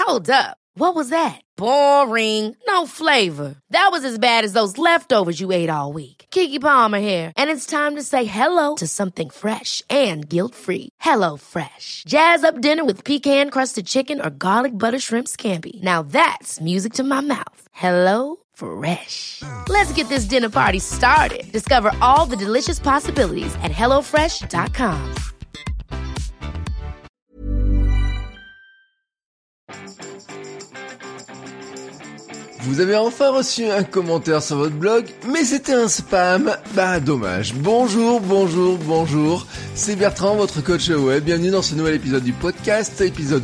Hold up. What was that? Boring. No flavor. That was as bad as those leftovers you ate all week. Keke Palmer here, and it's time to say hello to something fresh and guilt-free. Hello Fresh. Jazz up dinner with pecan-crusted chicken or garlic butter shrimp scampi. Now that's music to my mouth. Hello Fresh. Let's get this dinner party started. Discover all the delicious possibilities at hellofresh.com. Vous avez enfin reçu un commentaire sur votre blog, mais c'était un spam. Bah dommage. Bonjour, c'est Bertrand, votre coach web. Bienvenue dans ce nouvel épisode du podcast, épisode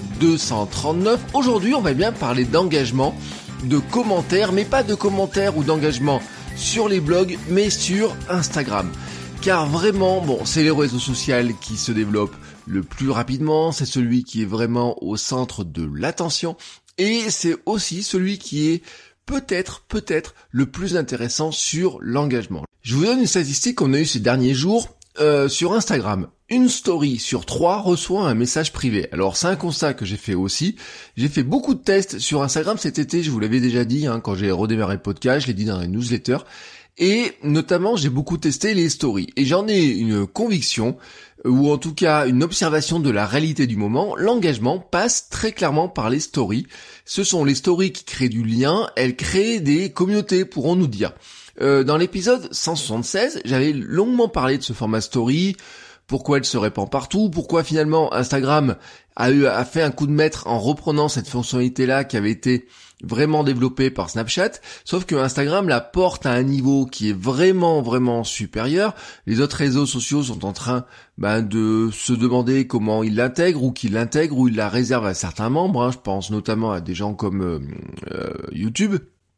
239. Aujourd'hui, on va bien parler d'engagement, de commentaires, mais pas de commentaires ou d'engagement sur les blogs, mais sur Instagram. Car vraiment, c'est le réseau social qui se développe le plus rapidement, c'est celui qui est vraiment au centre de l'attention, et c'est aussi celui qui est peut-être le plus intéressant sur l'engagement. Je vous donne une statistique qu'on a eue ces derniers jours sur Instagram. Une story sur 3 reçoit un message privé. Alors c'est un constat que j'ai fait aussi. J'ai fait beaucoup de tests sur Instagram cet été, je vous l'avais déjà dit quand j'ai redémarré le podcast, je l'ai dit dans les newsletters. Et notamment, j'ai beaucoup testé les stories. Et j'en ai une conviction, ou en tout cas une observation de la réalité du moment. L'engagement passe très clairement par les stories. Ce sont les stories qui créent du lien, elles créent des communautés, pourrons-nous dire. Dans l'épisode 176, j'avais longuement parlé de ce format story, pourquoi elle se répand partout, pourquoi finalement Instagram a fait un coup de maître en reprenant cette fonctionnalité-là qui avait été vraiment développée par Snapchat, sauf que Instagram la porte à un niveau qui est vraiment supérieur. Les autres réseaux sociaux sont en train de se demander comment ils l'intègrent ou qu'ils l'intègrent ou ils la réservent à certains membres, je pense notamment à des gens comme YouTube.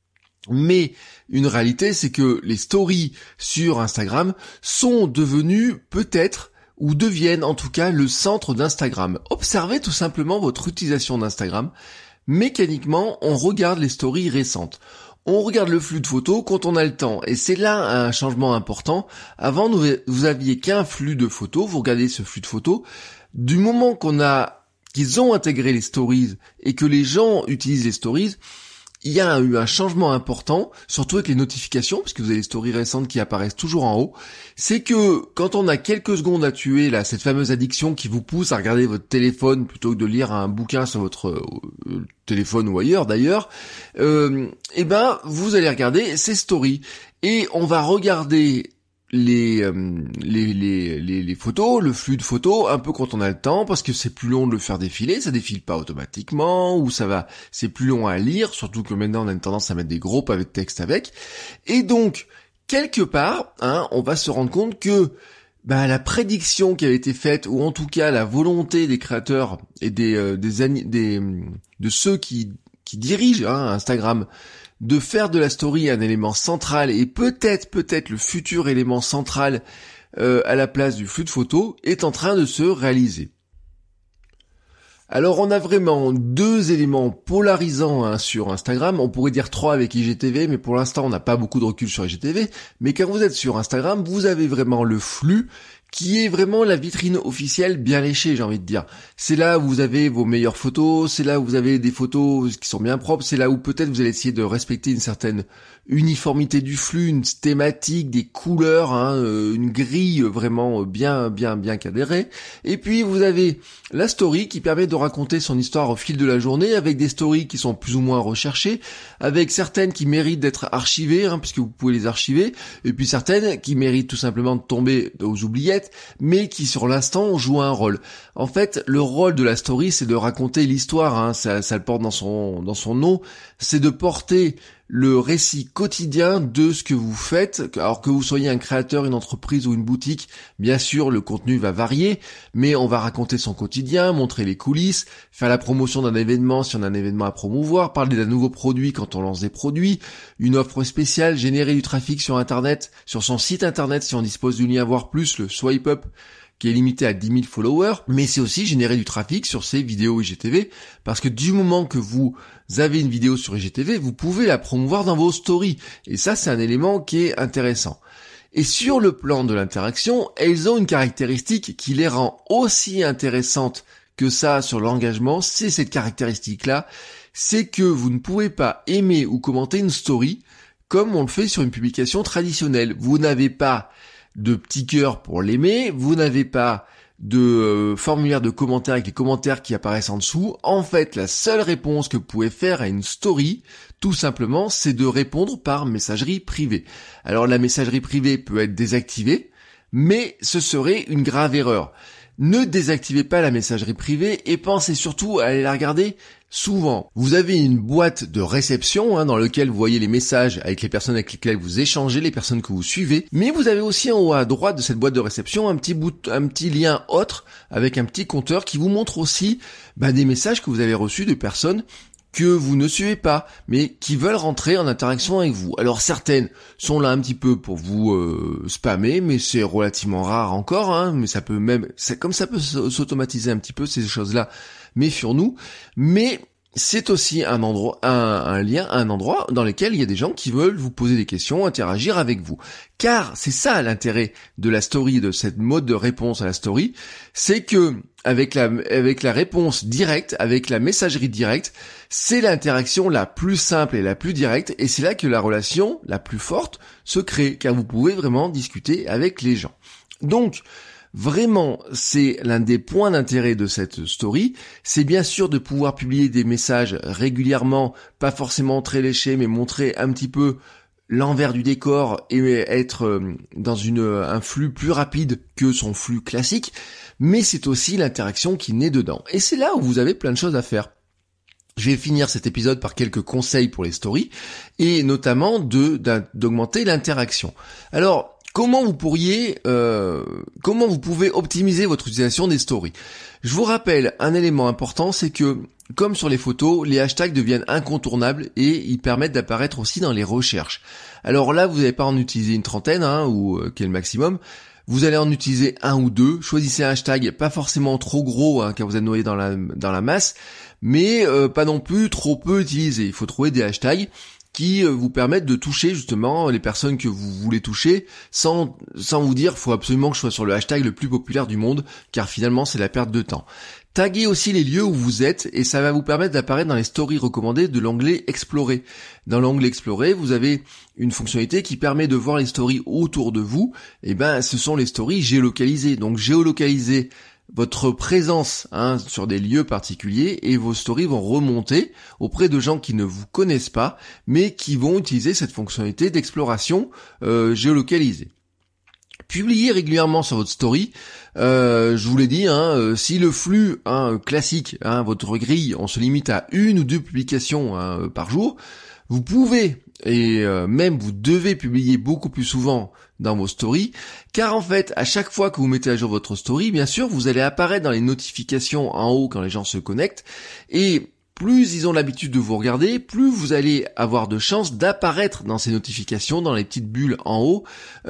Mais une réalité, c'est que les stories sur Instagram sont devenues peut-être ou deviennent en tout cas le centre d'Instagram. Observez tout simplement votre utilisation d'Instagram. Mécaniquement, on regarde les stories récentes. On regarde le flux de photos quand on a le temps. Et c'est là un changement important. Avant, vous aviez qu'un flux de photos. Vous regardez ce flux de photos. Du moment qu'ils ont intégré les stories et que les gens utilisent les stories, il y a eu un changement important, surtout avec les notifications, parce que vous avez les stories récentes qui apparaissent toujours en haut. C'est que quand on a quelques secondes à tuer, là, cette fameuse addiction qui vous pousse à regarder votre téléphone plutôt que de lire un bouquin sur votre téléphone ou ailleurs d'ailleurs, vous allez regarder ces stories. Et on va regarder les photos, le flux de photos, un peu quand on a le temps, parce que c'est plus long de le faire défiler, ça défile pas automatiquement, ou c'est plus long à lire, surtout que maintenant on a une tendance à mettre des gros pavés de texte avec. Et donc, quelque part, on va se rendre compte que la prédiction qui avait été faite, ou en tout cas la volonté des créateurs et de ceux qui dirigent Instagram, de faire de la story un élément central et peut-être le futur élément central à la place du flux de photos est en train de se réaliser. Alors on a vraiment 2 éléments polarisants sur Instagram, on pourrait dire 3 avec IGTV, mais pour l'instant on n'a pas beaucoup de recul sur IGTV, mais quand vous êtes sur Instagram, vous avez vraiment le flux qui est vraiment la vitrine officielle bien léchée, j'ai envie de dire. C'est là où vous avez vos meilleures photos, c'est là où vous avez des photos qui sont bien propres, c'est là où peut-être vous allez essayer de respecter une certaine uniformité du flux, une thématique, des couleurs, une grille vraiment bien cadrée. Et puis vous avez la story qui permet de raconter son histoire au fil de la journée, avec des stories qui sont plus ou moins recherchées, avec certaines qui méritent d'être archivées, puisque vous pouvez les archiver, et puis certaines qui méritent tout simplement de tomber aux oubliettes, mais qui sur l'instant jouent un rôle. En fait, le rôle de la story, c'est de raconter l'histoire, ça le porte dans son nom, c'est de porter le récit quotidien de ce que vous faites. Alors que vous soyez un créateur, une entreprise ou une boutique, bien sûr le contenu va varier, mais on va raconter son quotidien, montrer les coulisses, faire la promotion d'un événement si on a un événement à promouvoir, parler d'un nouveau produit quand on lance des produits, une offre spéciale, générer du trafic sur internet, sur son site internet si on dispose du lien voir plus, le swipe up, qui est limité à 10 000 followers, mais c'est aussi générer du trafic sur ces vidéos IGTV, parce que du moment que vous avez une vidéo sur IGTV, vous pouvez la promouvoir dans vos stories, et ça c'est un élément qui est intéressant. Et sur le plan de l'interaction, elles ont une caractéristique qui les rend aussi intéressantes que ça sur l'engagement, c'est cette caractéristique-là, c'est que vous ne pouvez pas aimer ou commenter une story comme on le fait sur une publication traditionnelle. Vous n'avez pas de petit cœur pour l'aimer, vous n'avez pas de formulaire de commentaires avec les commentaires qui apparaissent en dessous. En fait, la seule réponse que vous pouvez faire à une story, tout simplement, c'est de répondre par messagerie privée. Alors la messagerie privée peut être désactivée, mais ce serait une grave erreur. Ne désactivez pas la messagerie privée et pensez surtout à aller la regarder souvent. Vous avez une boîte de réception dans laquelle vous voyez les messages avec les personnes avec lesquelles vous échangez, les personnes que vous suivez, mais vous avez aussi en haut à droite de cette boîte de réception un petit lien autre avec un petit compteur qui vous montre aussi des messages que vous avez reçus de personnes que vous ne suivez pas, mais qui veulent rentrer en interaction avec vous. Alors certaines sont là un petit peu pour vous spammer, mais c'est relativement rare encore, mais ça peut même, comme ça peut s'automatiser un petit peu ces choses-là, méfions-nous, mais c'est aussi un endroit dans lequel il y a des gens qui veulent vous poser des questions, interagir avec vous. Car c'est ça l'intérêt de la story, de cette mode de réponse à la story, c'est que avec la réponse directe, avec la messagerie directe, c'est l'interaction la plus simple et la plus directe, et c'est là que la relation la plus forte se crée, car vous pouvez vraiment discuter avec les gens. Donc, vraiment, c'est l'un des points d'intérêt de cette story, c'est bien sûr de pouvoir publier des messages régulièrement, pas forcément très léchés, mais montrer un petit peu l'envers du décor et être dans un flux plus rapide que son flux classique, mais c'est aussi l'interaction qui naît dedans. Et c'est là où vous avez plein de choses à faire. Je vais finir cet épisode par quelques conseils pour les stories, et notamment d'augmenter l'interaction. Alors, comment vous pouvez optimiser votre utilisation des stories? Je vous rappelle un élément important, c'est que, comme sur les photos, les hashtags deviennent incontournables et ils permettent d'apparaître aussi dans les recherches. Alors là, vous n'allez pas en utiliser une trentaine, ou quel maximum. Vous allez en utiliser un ou deux. Choisissez un hashtag pas forcément trop gros, car vous êtes noyé dans la masse, mais pas non plus trop peu utilisé. Il faut trouver des hashtags qui vous permettent de toucher justement les personnes que vous voulez toucher sans vous dire faut absolument que je sois sur le hashtag le plus populaire du monde, car finalement c'est la perte de temps. Taguez aussi les lieux où vous êtes et ça va vous permettre d'apparaître dans les stories recommandées de l'onglet Explorer. Dans l'onglet Explorer, vous avez une fonctionnalité qui permet de voir les stories autour de vous. Ce sont les stories géolocalisées. Donc géolocaliser votre présence sur des lieux particuliers et vos stories vont remonter auprès de gens qui ne vous connaissent pas, mais qui vont utiliser cette fonctionnalité d'exploration géolocalisée. Publiez régulièrement sur votre story. Je vous l'ai dit, si le flux classique, votre grille, on se limite à 1 ou 2 publications par jour, vous pouvez et même vous devez publier beaucoup plus souvent dans vos stories, car en fait, à chaque fois que vous mettez à jour votre story, bien sûr, vous allez apparaître dans les notifications en haut quand les gens se connectent, et plus ils ont l'habitude de vous regarder, plus vous allez avoir de chances d'apparaître dans ces notifications, dans les petites bulles en haut,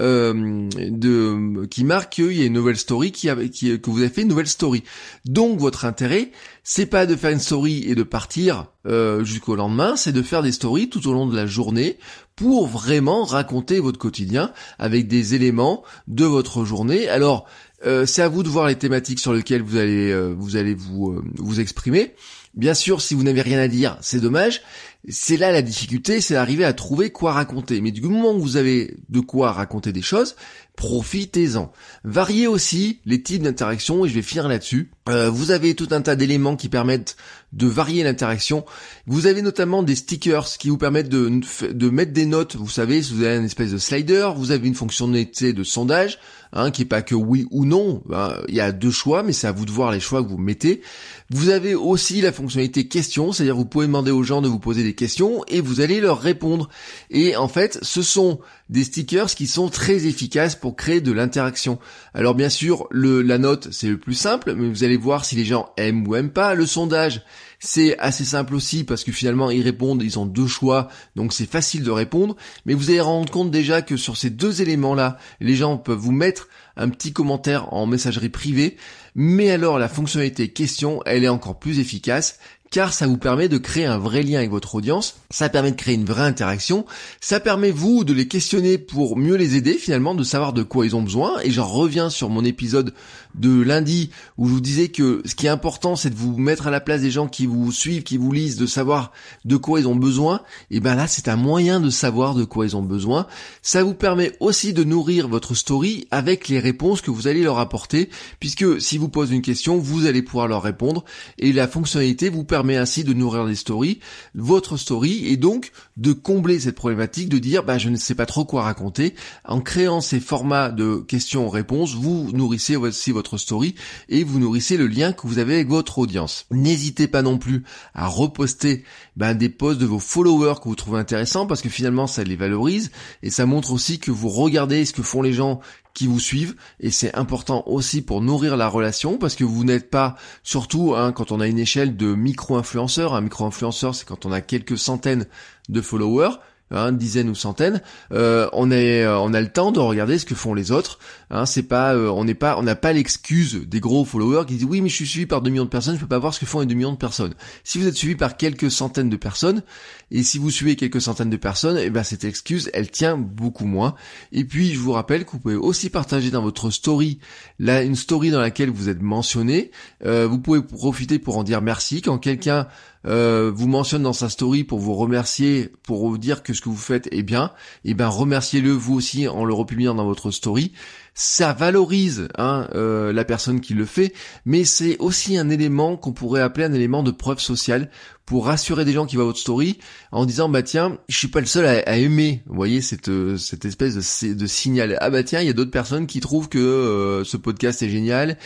qui marquent qu'il y a une nouvelle story, que vous avez fait une nouvelle story. Donc votre intérêt, c'est pas de faire une story et de partir jusqu'au lendemain, c'est de faire des stories tout au long de la journée pour vraiment raconter votre quotidien avec des éléments de votre journée. Alors c'est à vous de voir les thématiques sur lesquelles vous allez vous exprimer. Bien sûr, si vous n'avez rien à dire, c'est dommage. C'est là la difficulté, c'est d'arriver à trouver quoi raconter. Mais du moment où vous avez de quoi raconter des choses, profitez-en. Variez aussi les types d'interactions, et je vais finir là-dessus. Vous avez tout un tas d'éléments qui permettent de varier l'interaction. Vous avez notamment des stickers qui vous permettent de mettre des notes. Vous savez, si vous avez une espèce de slider, vous avez une fonctionnalité de sondage, qui est pas que oui ou non. Il y a 2 choix, mais c'est à vous de voir les choix que vous mettez. Vous avez aussi la fonctionnalité question, c'est-à-dire vous pouvez demander aux gens de vous poser des questions et vous allez leur répondre. Et en fait, ce sont des stickers qui sont très efficaces pour créer de l'interaction. Alors bien sûr, la note, c'est le plus simple, mais vous allez voir si les gens aiment ou aiment pas. Le sondage, c'est assez simple aussi parce que finalement ils répondent, ils ont 2 choix, donc c'est facile de répondre. Mais vous allez rendre compte déjà que sur ces 2 éléments-là, les gens peuvent vous mettre un petit commentaire en messagerie privée. Mais alors la fonctionnalité question, elle est encore plus efficace car ça vous permet de créer un vrai lien avec votre audience, ça permet de créer une vraie interaction, ça permet vous de les questionner pour mieux les aider finalement, de savoir de quoi ils ont besoin. Et j'en reviens sur mon épisode de lundi où je vous disais que ce qui est important, c'est de vous mettre à la place des gens qui vous suivent, qui vous lisent, de savoir de quoi ils ont besoin. Et ben là, c'est un moyen de savoir de quoi ils ont besoin. Ça vous permet aussi de nourrir votre story avec les réponses que vous allez leur apporter, puisque si vous posez une question, vous allez pouvoir leur répondre. Et la fonctionnalité vous permet ainsi de nourrir les stories, votre story, et donc de combler cette problématique, de dire je ne sais pas trop quoi raconter. En créant ces formats de questions-réponses, vous nourrissez aussi votre story et vous nourrissez le lien que vous avez avec votre audience. N'hésitez pas non plus à reposter des posts de vos followers que vous trouvez intéressants, parce que finalement ça les valorise et ça montre aussi que vous regardez ce que font les gens qui vous suivent, et c'est important aussi pour nourrir la relation, parce que vous n'êtes pas, surtout quand on a une échelle de micro-influenceur, un micro-influenceur c'est quand on a quelques centaines de followers, dizaines ou centaines, on a le temps de regarder ce que font les autres. C'est pas, on n'a pas l'excuse des gros followers qui disent oui mais je suis suivi par 2 millions de personnes, je peux pas voir ce que font les 2 millions de personnes. Si vous êtes suivi par quelques centaines de personnes, et si vous suivez quelques centaines de personnes, cette excuse elle tient beaucoup moins. Et puis je vous rappelle que vous pouvez aussi partager dans votre story une story dans laquelle vous êtes mentionné. Vous pouvez profiter pour en dire merci quand quelqu'un vous mentionne dans sa story pour vous remercier, pour vous dire que ce que vous faites est bien, remerciez-le vous aussi en le republiant dans votre story. Ça valorise la personne qui le fait, mais c'est aussi un élément qu'on pourrait appeler un élément de preuve sociale pour rassurer des gens qui voient votre story en disant tiens, je suis pas le seul à aimer, vous voyez cette espèce de signal. Tiens, il y a d'autres personnes qui trouvent que ce podcast est génial,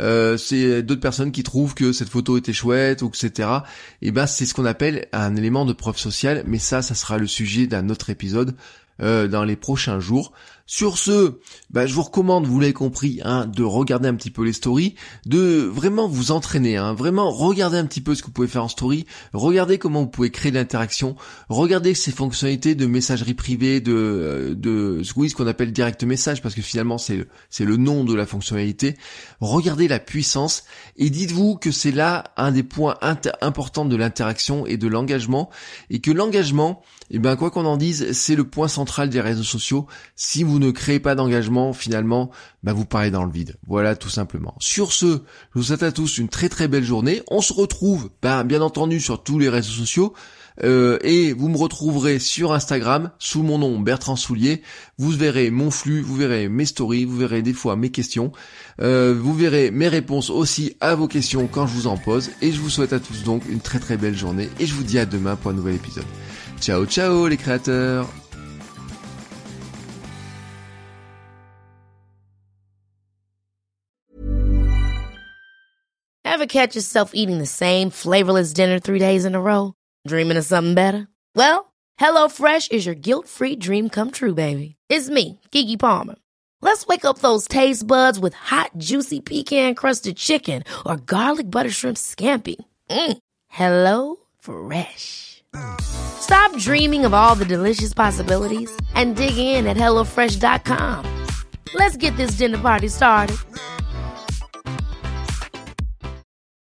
c'est d'autres personnes qui trouvent que cette photo était chouette, ou etc. C'est ce qu'on appelle un élément de preuve sociale, mais ça sera le sujet d'un autre épisode dans les prochains jours. Sur ce, je vous recommande, vous l'avez compris, de regarder un petit peu les stories, de vraiment vous entraîner, vraiment regarder un petit peu ce que vous pouvez faire en story, regardez comment vous pouvez créer de l'interaction, regardez ces fonctionnalités de messagerie privée, ce qu'on appelle direct message, parce que finalement c'est le nom de la fonctionnalité. Regardez la puissance et dites-vous que c'est là un des points importants de l'interaction et de l'engagement, et que l'engagement, quoi qu'on en dise, c'est le point central des réseaux sociaux. Si vous ne créez pas d'engagement, finalement, vous parlez dans le vide. Voilà, tout simplement. Sur ce, je vous souhaite à tous une très très belle journée. On se retrouve, bien entendu, sur tous les réseaux sociaux. Et vous me retrouverez sur Instagram sous mon nom Bertrand Soulier. Vous verrez mon flux, vous verrez mes stories, vous verrez des fois mes questions, vous verrez mes réponses aussi à vos questions quand je vous en pose. Et je vous souhaite à tous donc une très très belle journée et je vous dis à demain pour un nouvel épisode. Ciao ciao les créateurs. Ever catch yourself eating the same flavorless dinner 3 days in a row? Dreaming of something better? Well, HelloFresh is your guilt-free dream come true, baby. It's me, Keke Palmer. Let's wake up those taste buds with hot, juicy pecan-crusted chicken or garlic butter shrimp scampi. Hello Fresh. Stop dreaming of all the delicious possibilities and dig in at HelloFresh.com. Let's get this dinner party started.